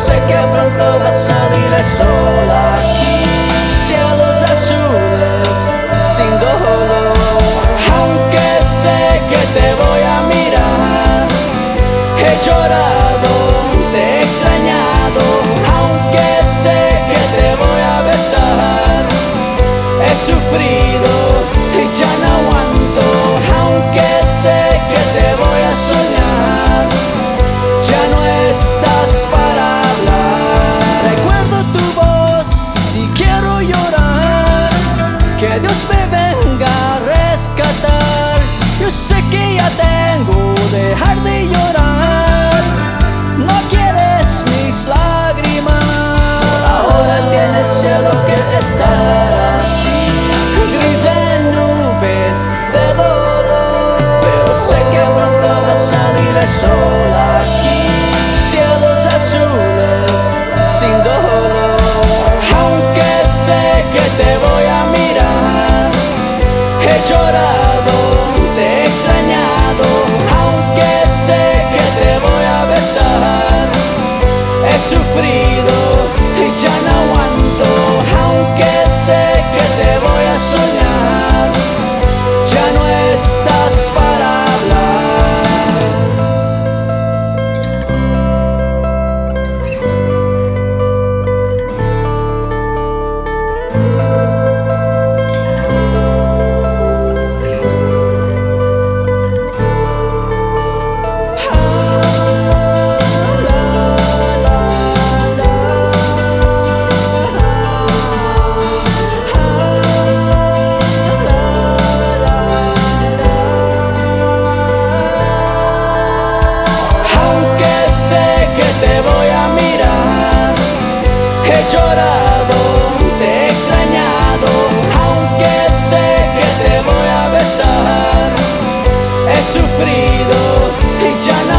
sé que pronto va a salir el sol aquí. Cielos azules, sin dolor. Aunque sé que te voy a mirar, he llorado, te he extrañado. Aunque sé que te voy a besar, he sufrido y ya no aguanto. Aunque sé que te voy a soñar, ya no estás para hablar. Recuerdo tu voz y quiero llorar. Que Dios me venga a rescatar. Yo sé que ya tengo dejar de llorar. No quieres mis lágrimas. Ahora tienes cielo que estar así, gris en nubes de dolor. Pero sé que pronto va a salir el sol aquí. Cielos azules, sin dolor. Aunque sé que te voy a mirar, he llorado, te he extrañado. Aunque sé que te voy a besar, he sufrido y ya no aguanto. Aunque sé que te voy a soñar, ya no estás para hablar. Te voy a mirar, he llorado, te he extrañado. Aunque sé que te voy a besar, he sufrido y ya no